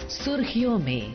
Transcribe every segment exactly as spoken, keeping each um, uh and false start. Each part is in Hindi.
सुर्खियों में।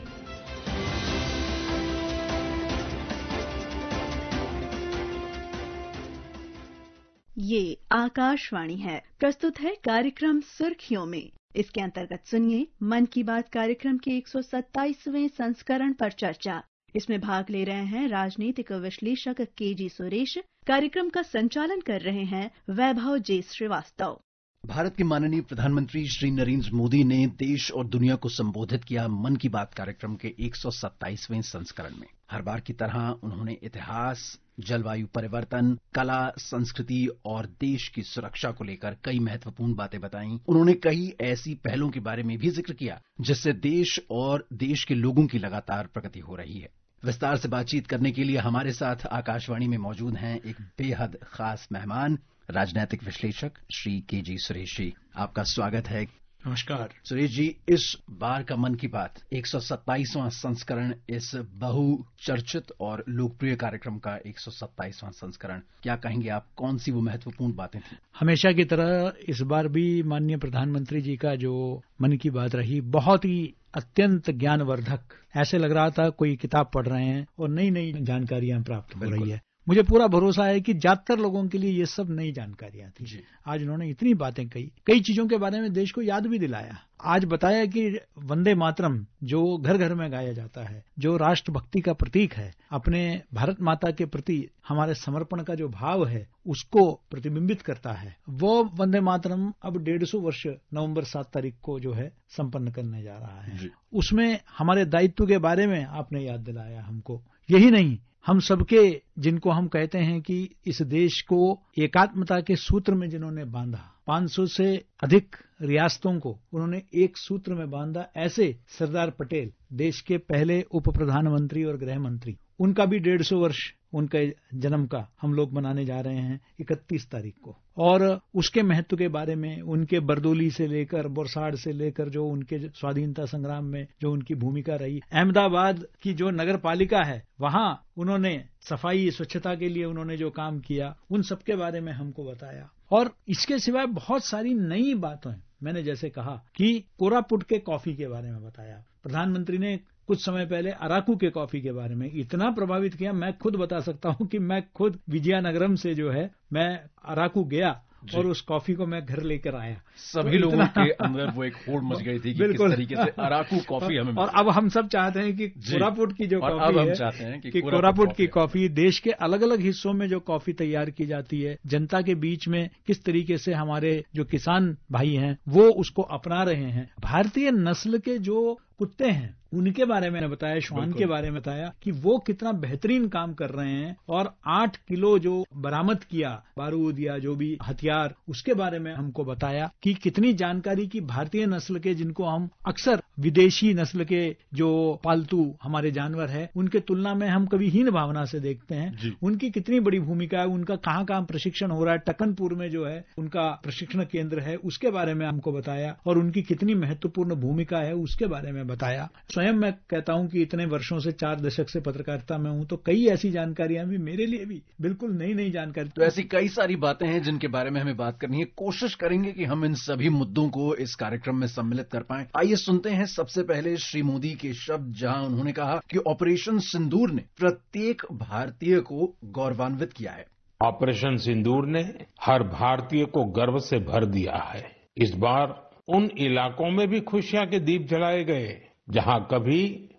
ये आकाशवाणी है। प्रस्तुत है कार्यक्रम सुर्खियों में। इसके अंतर्गत सुनिए मन की बात कार्यक्रम के एक सौ सत्ताईसवें संस्करण पर चर्चा। इसमें भाग ले रहे हैं राजनीतिक विश्लेषक केजी सुरेश। कार्यक्रम का संचालन कर रहे हैं वैभव जे श्रीवास्तव। भारत के माननीय प्रधानमंत्री श्री नरेंद्र मोदी ने देश और दुनिया को संबोधित किया मन की बात कार्यक्रम के एक सौ सत्ताईसवें संस्करण में। हर बार की तरह उन्होंने इतिहास, जलवायु परिवर्तन, कला, संस्कृति और देश की सुरक्षा को लेकर कई महत्वपूर्ण बातें बताई। उन्होंने कई ऐसी पहलों के बारे में भी जिक्र किया जिससे देश और देश के लोगों की लगातार प्रगति हो रही है। विस्तार से बातचीत करने के लिए हमारे साथ आकाशवाणी में मौजूद हैं एक बेहद खास मेहमान, राजनीतिक विश्लेषक श्री केजी सुरेश जी। आपका स्वागत है। नमस्कार सुरेश जी, इस बार का मन की बात एक सौ सत्ताईसवां संस्करण, इस बहुचर्चित और लोकप्रिय कार्यक्रम का एक सौ सत्ताईसवां संस्करण, क्या कहेंगे आप, कौन सी वो महत्वपूर्ण बातें थी? हमेशा की तरह इस बार भी माननीय प्रधानमंत्री जी का जो मन की बात रही, बहुत ही अत्यंत ज्ञानवर्धक। ऐसे लग रहा था कोई किताब पढ़ रहे हैं और नई नई जानकारियां प्राप्त हो रही है। मुझे पूरा भरोसा है कि ज्यादातर लोगों के लिए ये सब नई जानकारियां थी। आज उन्होंने इतनी बातें कही, कई चीजों के बारे में देश को याद भी दिलाया। आज बताया कि वंदे मातरम जो घर घर में गाया जाता है, जो राष्ट्रभक्ति का प्रतीक है, अपने भारत माता के प्रति हमारे समर्पण का जो भाव है उसको प्रतिबिंबित करता है। वो वंदे मातरम अब डेढ़ सौ वर्ष नवंबर सात तारीख को जो है संपन्न करने जा रहा है। उसमें हमारे दायित्व के बारे में आपने याद दिलाया हमको। यही नहीं, हम सबके, जिनको हम कहते हैं कि इस देश को एकात्मता के सूत्र में जिन्होंने बांधा, पाँच सौ से अधिक रियासतों को उन्होंने एक सूत्र में बांधा, ऐसे सरदार पटेल, देश के पहले उप प्रधानमंत्री और गृह मंत्री, उनका भी डेढ़ सौ वर्ष उनके जन्म का हम लोग मनाने जा रहे हैं इकतीस तारीख को। और उसके महत्व के बारे में, उनके बरदोली से लेकर बोरसाड़ से लेकर जो उनके स्वाधीनता संग्राम में जो उनकी भूमिका रही, अहमदाबाद की जो नगर पालिका है वहां उन्होंने सफाई स्वच्छता के लिए उन्होंने जो काम किया, उन सब के बारे में हमको बताया। और इसके सिवाय बहुत सारी नई बातें, मैंने जैसे कहा कि कोरापुट के कॉफी के बारे में बताया। प्रधानमंत्री ने कुछ समय पहले अराकू के कॉफी के बारे में इतना प्रभावित किया, मैं खुद बता सकता हूं कि मैं खुद विजयनगरम से जो है मैं अराकू गया और उस कॉफी को मैं घर लेकर आया। सभी तो लोगों के अंदर वो एक होड़ मच गई थी कि किस तरीके से अराकू कॉफी हमें। और अब हम सब चाहते हैं कि कोरापुट की जो कॉफी अब हम है, चाहते हैं कि, कि कोरापुट की कॉफी, देश के अलग अलग हिस्सों में जो कॉफी तैयार की जाती है, जनता के बीच में किस तरीके से हमारे जो किसान भाई हैं वो उसको अपना रहे हैं। भारतीय नस्ल के जो कुत्ते हैं उनके बारे में बताया, श्वान के बारे में बताया कि वो कितना बेहतरीन काम कर रहे हैं। और आठ किलो जो बरामद किया बारूद या जो भी हथियार, उसके बारे में हमको बताया कि कितनी जानकारी की भारतीय नस्ल के, जिनको हम अक्सर विदेशी नस्ल के जो पालतू हमारे जानवर है उनके तुलना में हम कभी हीन भावना से देखते हैं, उनकी कितनी बड़ी भूमिका है, उनका कहाँ कहाँ प्रशिक्षण हो रहा है। टकनपुर में जो है उनका प्रशिक्षण केंद्र है, उसके बारे में हमको बताया और उनकी कितनी महत्वपूर्ण भूमिका है उसके बारे में बताया। स्वयं मैं कहता हूं कि इतने वर्षों से, चार दशक से पत्रकारिता में हूं, तो कई ऐसी जानकारियां भी मेरे लिए भी बिल्कुल नई नई जानकारी। तो ऐसी कई सारी बातें हैं जिनके बारे में हमें बात करनी है। कोशिश करेंगे कि हम इन सभी मुद्दों को इस कार्यक्रम में सम्मिलित कर पाएं। आइए सुनते हैं सबसे पहले श्री मोदी के शब्द, जहां उन्होंने कहा कि ऑपरेशन सिंदूर ने प्रत्येक भारतीय को गौरवान्वित किया है। ऑपरेशन सिंदूर ने हर भारतीय को गर्व से भर दिया है। इस बार उन इलाकों में भी खुशियां के दीप जलाए गए जहां कभी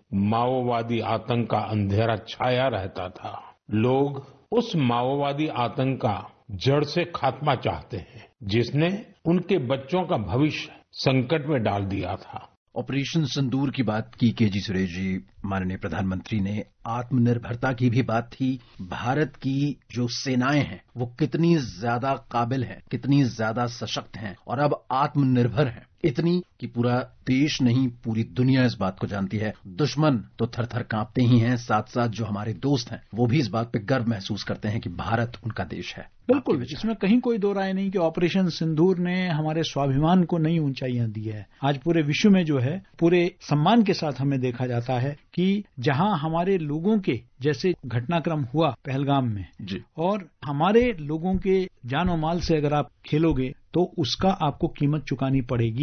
माओवादी आतंक का अंधेरा छाया रहता था। लोग उस माओवादी आतंक का जड़ से खात्मा चाहते हैं जिसने उनके बच्चों का भविष्य संकट में डाल दिया था। ऑपरेशन सिंदूर की बात की केजी सुरेश जी, माननीय प्रधानमंत्री ने आत्मनिर्भरता की भी बात थी। भारत की जो सेनाएं हैं वो कितनी ज्यादा काबिल हैं, कितनी ज्यादा सशक्त हैं और अब आत्मनिर्भर हैं, इतनी कि पूरा देश नहीं पूरी दुनिया इस बात को जानती है। दुश्मन तो थर थर कांपते ही हैं, साथ साथ जो हमारे दोस्त हैं वो भी इस बात पे गर्व महसूस करते हैं कि भारत उनका देश है। बिल्कुल, इसमें कहीं कोई दो राय नहीं कि ऑपरेशन सिंदूर ने हमारे स्वाभिमान को नई ऊंचाइयां दी है। आज पूरे विश्व में जो है पूरे सम्मान के साथ हमें देखा जाता है कि जहां हमारे लोगों के जैसे घटनाक्रम हुआ पहलगाम में जी, और हमारे लोगों के जान और माल से अगर आप खेलोगे तो उसका आपको कीमत चुकानी पड़ेगी।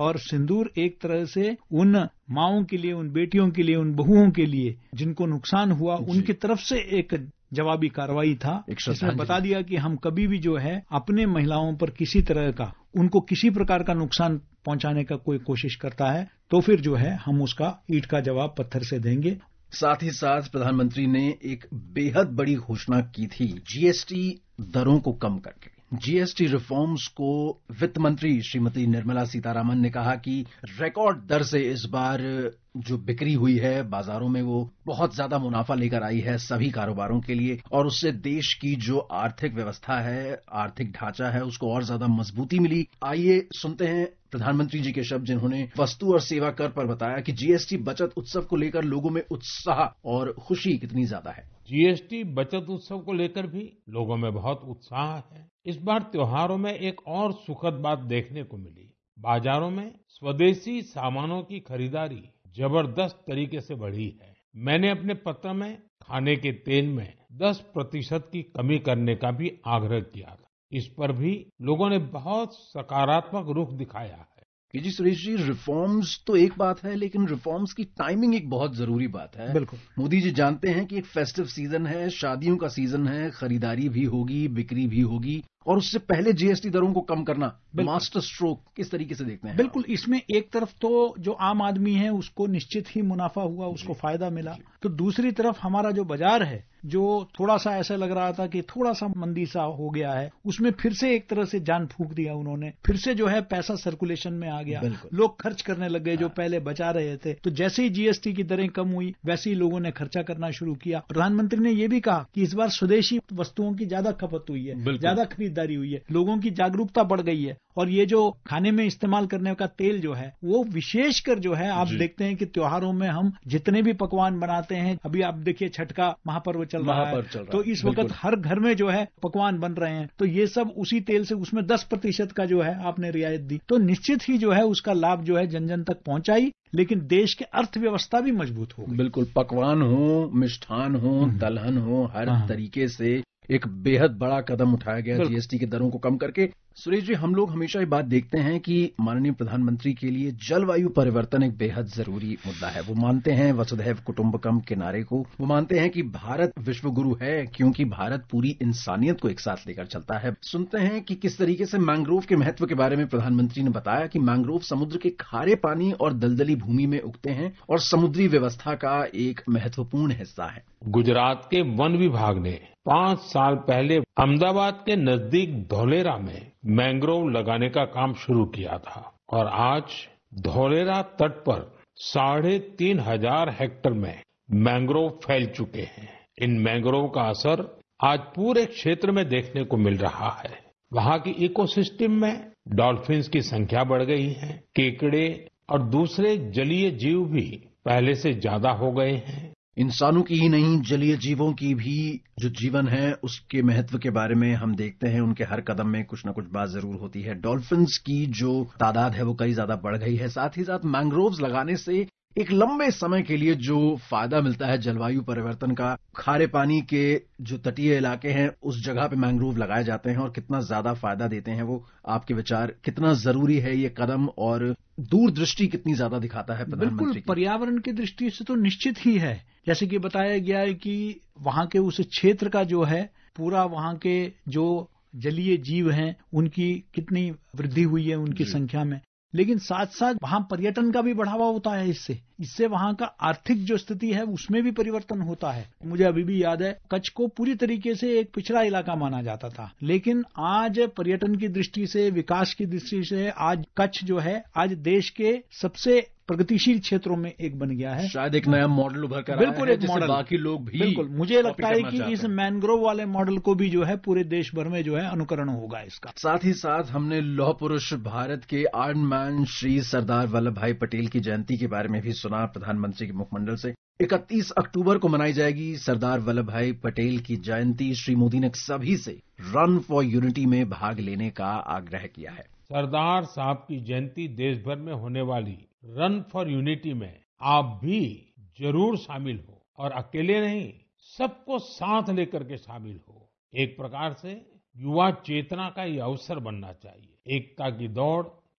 और सिंदूर एक तरह से उन माओं के लिए, उन बेटियों के लिए, उन बहुओं के लिए जिनको नुकसान हुआ, उनकी तरफ से एक जवाबी कार्रवाई था। इसमें बता दिया कि हम कभी भी जो है अपने महिलाओं पर किसी तरह का, उनको किसी प्रकार का नुकसान पहुंचाने का कोई कोशिश करता है तो फिर जो है हम उसका ईंट का जवाब पत्थर से देंगे। साथ ही साथ प्रधानमंत्री ने एक बेहद बड़ी घोषणा की थी जीएसटी दरों को कम करके। जीएसटी रिफॉर्म्स को वित्त मंत्री श्रीमती निर्मला सीतारामन ने कहा कि रिकॉर्ड दर से इस बार जो बिक्री हुई है बाजारों में वो बहुत ज्यादा मुनाफा लेकर आई है सभी कारोबारों के लिए, और उससे देश की जो आर्थिक व्यवस्था है, आर्थिक ढांचा है, उसको और ज्यादा मजबूती मिली। आइए सुनते हैं प्रधानमंत्री जी के शब्द, जिन्होंने वस्तु और सेवा कर पर बताया कि जीएसटी बचत उत्सव को लेकर लोगों में उत्साह और खुशी कितनी ज्यादा है। जीएसटी बचत उत्सव को लेकर भी लोगों में बहुत उत्साह है। इस बार त्योहारों में एक और सुखद बात देखने को मिली। बाजारों में स्वदेशी सामानों की खरीदारी जबरदस्त तरीके से बढ़ी है। मैंने अपने पत्र में खाने के तेल में दस प्रतिशत की कमी करने का भी आग्रह किया था। इस पर भी लोगों ने बहुत सकारात्मक रुख दिखाया है। जी सुरेश जी, रिफॉर्म्स तो एक बात है, लेकिन रिफॉर्म्स की टाइमिंग एक बहुत जरूरी बात है। बिल्कुल। मोदी जी जानते हैं कि एक फेस्टिव सीजन है, शादियों का सीजन है, खरीदारी भी होगी, बिक्री भी होगी, और उससे पहले जीएसटी दरों को कम करना मास्टर स्ट्रोक किस तरीके से देखते हैं? बिल्कुल, इसमें एक तरफ तो जो आम आदमी है उसको निश्चित ही मुनाफा हुआ, उसको फायदा मिला, तो दूसरी तरफ हमारा जो बाजार है, जो थोड़ा सा ऐसा लग रहा था कि थोड़ा सा मंदी सा हो गया है, उसमें फिर से एक तरह से जान फूंक दिया उन्होंने। फिर से जो है पैसा सर्कुलेशन में आ गया, लोग खर्च करने लग गए जो पहले बचा रहे थे। तो जैसे ही जीएसटी की दरें कम हुई वैसे ही लोगों ने खर्चा करना शुरू किया। प्रधानमंत्री ने यह भी कहा कि इस बार स्वदेशी वस्तुओं की ज्यादा खपत हुई है, ज्यादा खरीदारी हुई है, लोगों की जागरूकता बढ़ गई है, और ये जो खाने में इस्तेमाल करने का तेल जो है वो विशेषकर जो है आप देखते हैं कि त्योहारों में हम जितने भी पकवान बनाते हैं, अभी आप देखिए छठ का महापर्व चल रहा है, तो इस वक्त हर घर में जो है पकवान बन रहे हैं, तो ये सब उसी तेल से, उसमें दस प्रतिशत का जो है आपने रियायत दी, तो निश्चित ही जो है उसका लाभ जो है जन जन तक पहुंचाई, लेकिन देश की अर्थव्यवस्था भी मजबूत हो गई। बिल्कुल, पकवान हो, मिष्ठान हो, दलहन हो, हर तरीके से एक बेहद बड़ा कदम उठाया गया जीएसटी के दरों को कम करके। सुरेश जी, हम लोग हमेशा ये बात देखते हैं कि माननीय प्रधानमंत्री के लिए जलवायु परिवर्तन एक बेहद जरूरी मुद्दा है। वो मानते हैं वसुधैव कुटुंबकम के नारे को, वो मानते हैं कि भारत विश्व गुरु है क्योंकि भारत पूरी इंसानियत को एक साथ लेकर चलता है। सुनते हैं कि किस तरीके से मैंग्रोव के महत्व के बारे में प्रधानमंत्री ने बताया कि मैंग्रोव समुद्र के खारे पानी और दलदली भूमि में उगते हैं और समुद्री व्यवस्था का एक महत्वपूर्ण हिस्सा है। गुजरात के वन विभाग ने पांच साल पहले अहमदाबाद के नजदीक धौलेरा में मैंग्रोव लगाने का काम शुरू किया था, और आज धौलेरा तट पर साढ़े तीन हजार हेक्टेयर में मैंग्रोव फैल चुके हैं। इन मैंग्रोव का असर आज पूरे क्षेत्र में देखने को मिल रहा है। वहां की इकोसिस्टम में डॉल्फिन्स की संख्या बढ़ गई है, केकड़े और दूसरे जलीय जीव भी पहले से ज्यादा हो गए हैं। इंसानों की ही नहीं, जलीय जीवों की भी जो जीवन है उसके महत्व के बारे में हम देखते हैं, उनके हर कदम में कुछ न कुछ बात जरूर होती है। डॉल्फिन्स की जो तादाद है वो कई ज्यादा बढ़ गई है। साथ ही साथ मैंग्रोव्स लगाने से एक लंबे समय के लिए जो फायदा मिलता है जलवायु परिवर्तन का, खारे पानी के जो तटीय इलाके हैं उस जगह पे मैंग्रोव लगाए जाते हैं और कितना ज्यादा फायदा देते हैं वो, आपके विचार, कितना जरूरी है ये कदम और दूरदृष्टि कितनी ज्यादा दिखाता है प्रधानमंत्री? बिल्कुल, पर्यावरण की दृष्टि से तो निश्चित ही है। जैसे कि बताया गया है कि वहां के उस क्षेत्र का जो है पूरा, वहां के जो जलीय जीव हैं उनकी कितनी वृद्धि हुई है उनकी संख्या में, लेकिन साथ साथ वहां पर्यटन का भी बढ़ावा होता है। इससे इससे वहां का आर्थिक जो स्थिति है उसमें भी परिवर्तन होता है। मुझे अभी भी याद है, कच्छ को पूरी तरीके से एक पिछड़ा इलाका माना जाता था, लेकिन आज पर्यटन की दृष्टि से, विकास की दृष्टि से आज कच्छ जो है आज देश के सबसे प्रगतिशील क्षेत्रों में एक बन गया है। शायद एक नया मॉडल उभर कर बिल्कुल आया है, एक मॉडल, बाकी लोग भी बिल्कुल मुझे लगता है कि इस मैंग्रोव वाले मॉडल को भी जो है पूरे देश भर में जो है अनुकरण होगा इसका। साथ ही साथ हमने लौह पुरुष भारत के iron man Shri Sardar Vallabhbhai Patel की जयंती के बारे में भी सुना प्रधानमंत्री के मुखमंडल से। इकतीस अक्टूबर को मनाई जाएगी सरदार वल्लभ भाई पटेल की जयंती। श्री मोदी ने सभी से रन फॉर यूनिटी में भाग लेने का आग्रह किया है। सरदार साहब की जयंती देश भर में होने वाली रन फॉर यूनिटी में आप भी जरूर शामिल हो, और अकेले नहीं, सबको साथ लेकर के शामिल हो। एक प्रकार से युवा चेतना का ये अवसर बनना चाहिए। एकता की दौड़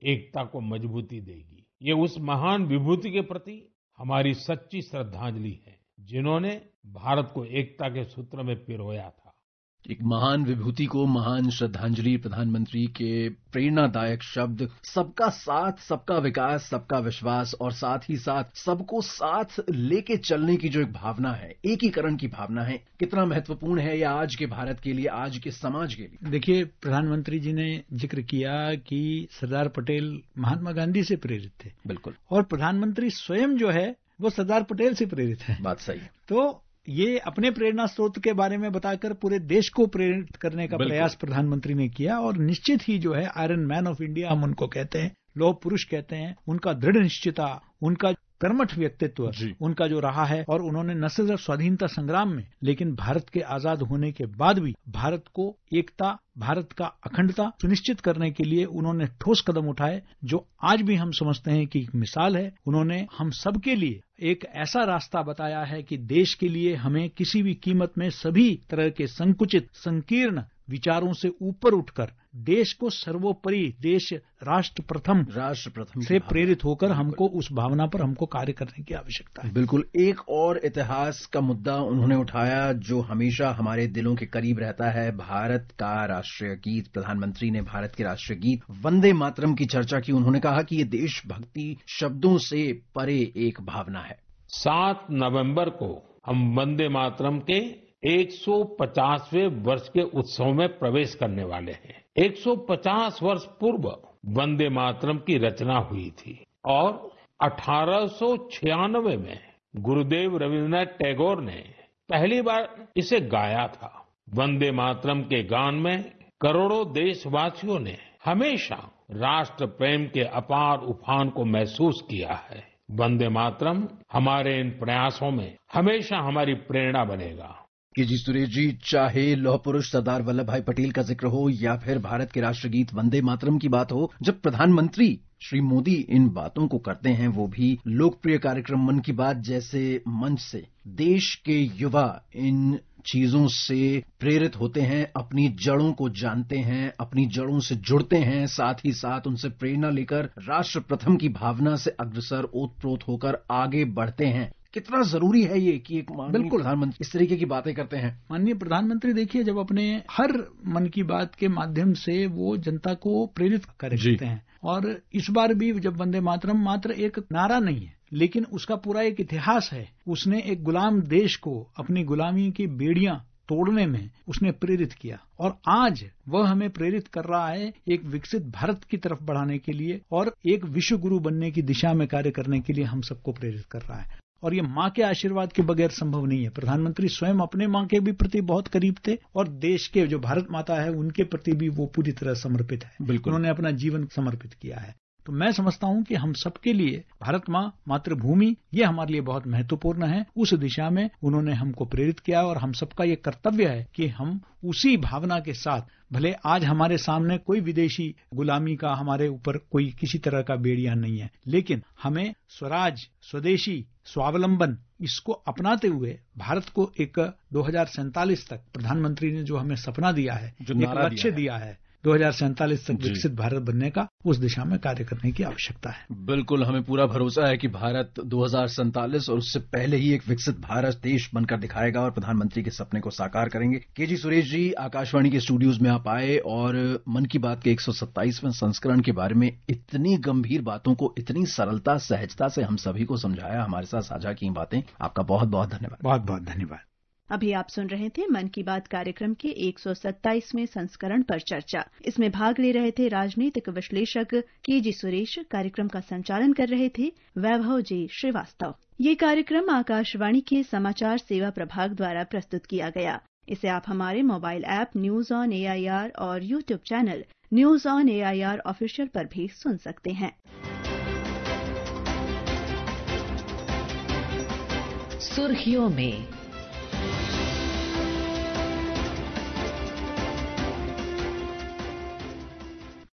एकता को मजबूती देगी। ये उस महान विभूति के प्रति हमारी सच्ची श्रद्धांजलि है जिन्होंने भारत को एकता के सूत्र में पिरोया था। एक महान विभूति को महान श्रद्धांजलि। प्रधानमंत्री के प्रेरणादायक शब्द, सबका साथ, सबका विकास, सबका विश्वास और साथ ही साथ सबको साथ लेके चलने की जो एक भावना है, एकीकरण की भावना है, कितना महत्वपूर्ण है यह आज के भारत के लिए, आज के समाज के लिए। देखिए, प्रधानमंत्री जी ने जिक्र किया कि सरदार पटेल महात्मा गांधी से प्रेरित थे। बिल्कुल। और प्रधानमंत्री स्वयं जो है वो सरदार पटेल से प्रेरित है। बात सही है। तो ये अपने प्रेरणा स्रोत के बारे में बताकर पूरे देश को प्रेरित करने का प्रयास प्रधानमंत्री ने किया। और निश्चित ही जो है आयरन मैन ऑफ इंडिया हम उनको कहते हैं, लौह पुरुष कहते हैं, उनका दृढ़ निश्चयता, उनका कर्मठ व्यक्तित्व उनका जो रहा है। और उन्होंने न सिर्फ स्वाधीनता संग्राम में, लेकिन भारत के आजाद होने के बाद भी भारत को एकता, भारत का अखंडता सुनिश्चित करने के लिए उन्होंने ठोस कदम उठाए, जो आज भी हम समझते हैं कि एक मिसाल है। उन्होंने हम सबके लिए एक ऐसा रास्ता बताया है कि देश के लिए हमें किसी भी कीमत में सभी तरह के संकुचित, संकीर्ण विचारों से ऊपर उठकर देश को सर्वोपरि, देश राष्ट्र प्रथम राष्ट्र प्रथम से प्रेरित होकर हमको उस भावना पर हमको कार्य करने की आवश्यकता है। बिल्कुल। एक और इतिहास का मुद्दा उन्होंने उठाया जो हमेशा हमारे दिलों के करीब रहता है, भारत का राष्ट्रीय गीत। प्रधानमंत्री ने भारत के राष्ट्रीय गीत वंदे मातरम की चर्चा की। उन्होंने कहा कि ये देशभक्ति शब्दों से परे एक भावना है। सात नवंबर को हम वंदे मातरम के एक सौ पचासवें वर्ष के उत्सव में प्रवेश करने वाले हैं। एक सौ पचास वर्ष पूर्व वंदे मातरम की रचना हुई थी और अठारह सौ छियानवे में गुरुदेव रविन्द्रनाथ टैगोर ने पहली बार इसे गाया था। वंदे मातरम के गान में करोड़ों देशवासियों ने हमेशा राष्ट्र प्रेम के अपार उफान को महसूस किया है। वंदे मातरम हमारे इन प्रयासों में हमेशा हमारी प्रेरणा बनेगा। कि जी सुरेश जी, चाहे लौह पुरुष सरदार वल्लभ भाई पटेल का जिक्र हो या फिर भारत के राष्ट्रगीत वंदे मातरम की बात हो, जब प्रधानमंत्री श्री मोदी इन बातों को करते हैं, वो भी लोकप्रिय कार्यक्रम मन की बात जैसे मंच से, देश के युवा इन चीजों से प्रेरित होते हैं, अपनी जड़ों को जानते हैं, अपनी जड़ों से जुड़ते हैं, साथ ही साथ उनसे प्रेरणा लेकर राष्ट्र प्रथम की भावना से अग्रसर ओतप्रोत होकर आगे बढ़ते हैं। कितना जरूरी है ये कि एक माननीय प्रधानमंत्री इस तरीके की बातें करते हैं। माननीय प्रधानमंत्री देखिए, जब अपने हर मन की बात के माध्यम से वो जनता को प्रेरित करते हैं। और इस बार भी जब वंदे मातरम मात्र एक नारा नहीं है, लेकिन उसका पूरा एक इतिहास है। उसने एक गुलाम देश को अपनी गुलामी की बेड़ियां तोड़ने में उसने प्रेरित किया और आज वह हमें प्रेरित कर रहा है एक विकसित भारत की तरफ बढ़ाने के लिए और एक विश्व गुरु बनने की दिशा में कार्य करने के लिए हम सबको प्रेरित कर रहा है। और ये माँ के आशीर्वाद के बगैर संभव नहीं है। प्रधानमंत्री स्वयं अपने माँ के भी प्रति बहुत करीब थे और देश के जो भारत माता है उनके प्रति भी वो पूरी तरह समर्पित है। उन्होंने अपना जीवन समर्पित किया है। तो मैं समझता हूं कि हम सबके लिए भारत माँ, मातृभूमि, ये हमारे लिए बहुत महत्वपूर्ण है। उस दिशा में उन्होंने हमको प्रेरित किया और हम सबका ये कर्तव्य है कि हम उसी भावना के साथ, भले आज हमारे सामने कोई विदेशी गुलामी का हमारे ऊपर कोई किसी तरह का बेड़िया नहीं है, लेकिन हमें स्वराज, स्वदेशी, स्वावलंबन इसको अपनाते हुए भारत को एक दो हज़ार सैंतालीस तक प्रधानमंत्री ने जो हमें सपना दिया है, जो एक लक्ष्य दिया है, दो हज़ार सैंतालीस तक विकसित भारत बनने का, उस दिशा में कार्य करने की आवश्यकता है। बिल्कुल, हमें पूरा भरोसा है कि भारत दो हज़ार सैंतालीस और उससे पहले ही एक विकसित भारत देश बनकर दिखाएगा और प्रधानमंत्री के सपने को साकार करेंगे। के जी सुरेश जी, आकाशवाणी के स्टूडियोज में आप आए और मन की बात के एक सौ सत्ताईसवें संस्करण के बारे में इतनी गंभीर बातों को इतनी सरलता, सहजता से हम सभी को समझाया, हमारे साथ साझा की बातें, आपका बहुत बहुत धन्यवाद। बहुत बहुत धन्यवाद। अभी आप सुन रहे थे मन की बात कार्यक्रम के एक सौ सत्ताईसवें संस्करण पर चर्चा। इसमें भाग ले रहे थे राजनीतिक विश्लेषक के जी सुरेश। कार्यक्रम का संचालन कर रहे थे वैभव जी श्रीवास्तव। ये कार्यक्रम आकाशवाणी के समाचार सेवा प्रभाग द्वारा प्रस्तुत किया गया। इसे आप हमारे mobile app news on A I R और YouTube channel news on A I R official पर भी सुन सकते हैं। सुर्खियों में